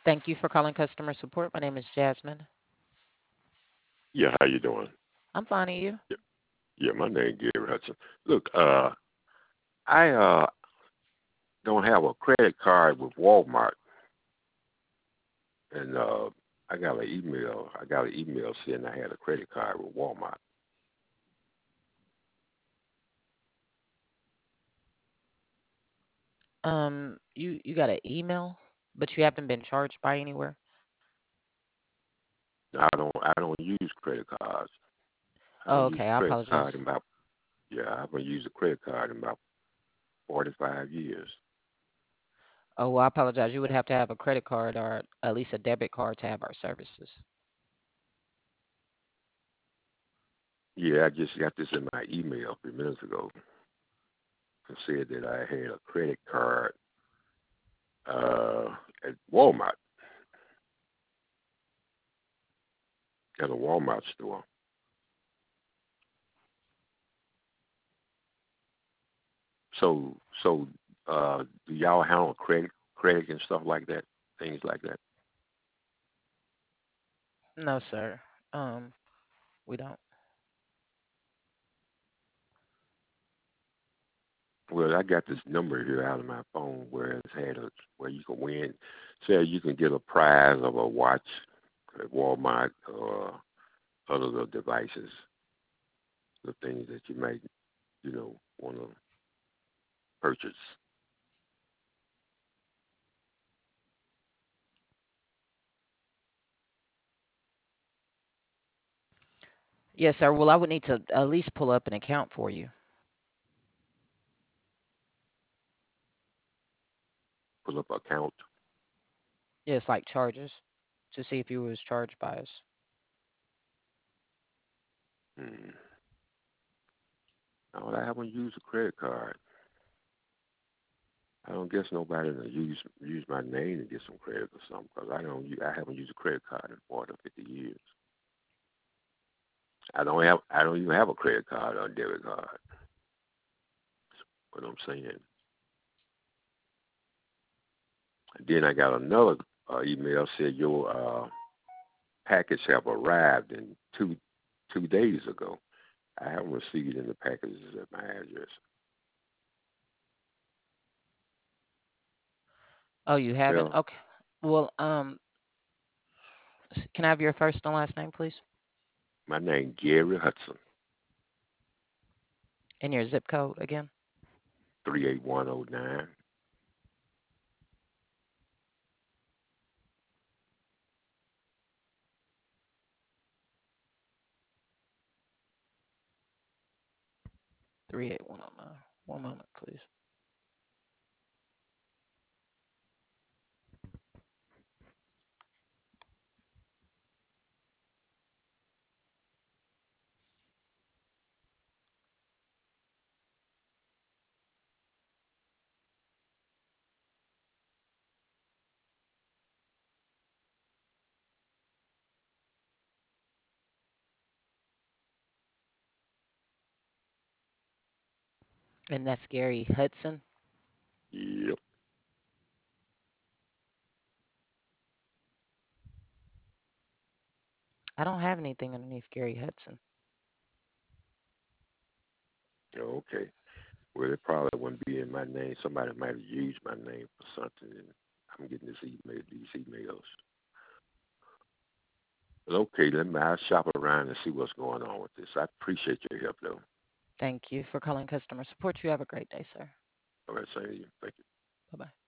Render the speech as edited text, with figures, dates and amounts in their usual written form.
Thank you for calling customer support. My name is Jasmine. Yeah, how you doing? I'm fine, and you? Yeah, yeah, my name Gary Hudson. Look, I don't have a credit card with Walmart, and I got an email. I got an email saying I had a credit card with Walmart. You got an email, but you haven't been charged by anywhere. I don't use credit cards. I Oh, haven't used okay. a I credit apologize. card in about I haven't used a credit card in about 45 years. Oh, well, I apologize. You would have to have a credit card or at least a debit card to have our services. Yeah, I just got this in my email a few minutes ago and said that I had a credit card uh, at Walmart, at a Walmart store. So, do y'all handle credit and stuff like that, things like that? No, sir. Um, we don't. Well, I got this number here out of my phone where where you can win. Say you can get a prize of a watch at Walmart or other little devices, the things that you might, want to purchase. Yes, sir. Well, I would need to at least pull up an account for you. Pull up an account. Yes, like charges to see if you was charged by us. Hmm. No, I haven't used a credit card. I don't guess nobody will use my name to get some credit or something because I haven't used a credit card in 40 or 50 years. I don't even have a credit card or a debit card. What I'm saying. And then I got another email said your package have arrived in two days ago. I haven't received any packages at my address. Oh, you haven't? Well, Okay. Well, can I have your first and last name, please, my name Gary Hudson, and your zip code again? 38109. 38109. One moment, please. And that's Gary Hudson. Yep. I don't have anything underneath Gary Hudson. Okay. Well, it probably wouldn't be in my name. Somebody might have used my name for something, and I'm getting these emails. But okay, I'll shop around and see what's going on with this. I appreciate your help, though. Thank you for calling customer support. You have a great day, sir. All right, same to you. Thank you. Bye bye.